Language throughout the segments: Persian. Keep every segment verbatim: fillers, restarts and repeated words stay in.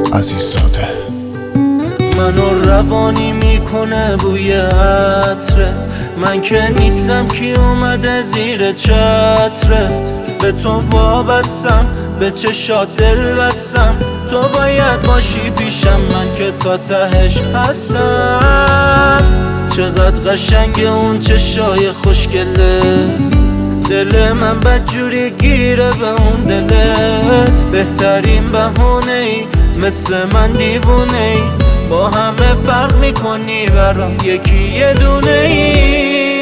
عزیززاده. منو روانی میکنه بوی عطرت، من که نیستم کی اومده زیر چترت. به تو وابستم، به چشات دل بستم، تو باید باشی پیشم، من که تا تهش هستم. چقدر قشنگ اون چشای خوشگله، دل من بدجوری گیره به اون دلت. بهترین بهونه ای مثل من دیوونه ای، با همه فرق میکنی برام یکی یه دونه ای.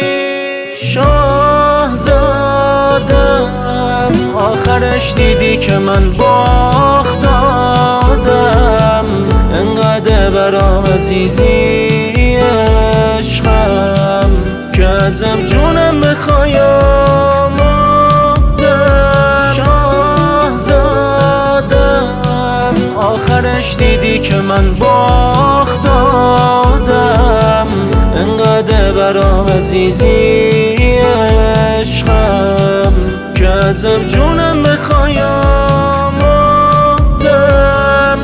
شاهزادم آخرش دیدی که من باختادم، انقدر برام عزیزی عشقم که ازم جونم بخوای آمادم. شاهزادم آخرش دیدی که من باختادم، انقدر برام عزیزی عشقم که ازم جونم بخوای آمادم.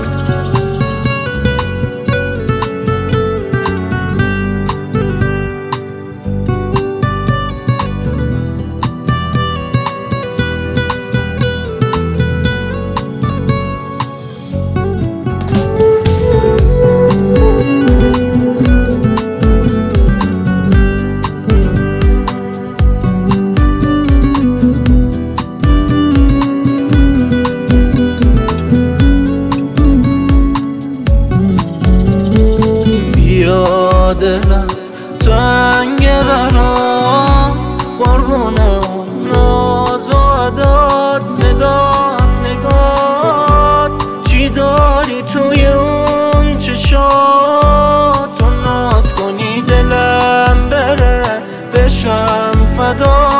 دلم تنگه برام، قربون اون ناز و عداد، صدا نگات. چی داری توی اون چشات، تو ناز کنی دلم بره بشم فدا.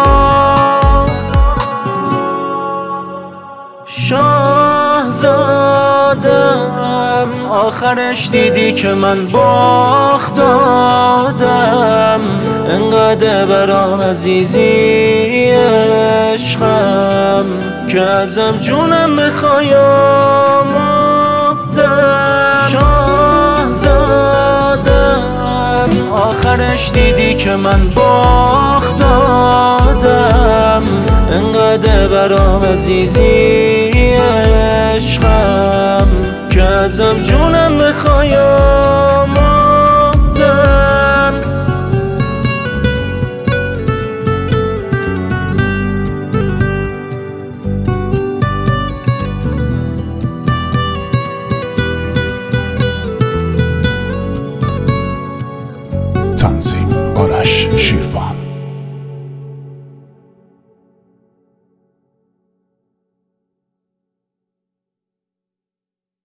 شاهزادم آخرش دیدی که من باختادم، انقدر برام عزیزی عشقم که ازم جونم بخوای آمادم. شاهزادم آخرش دیدی که من باختادم، انقدر برام عزیزی عشقم که ازم جونم بخوای آمادم. تنظیم آرش شیروان.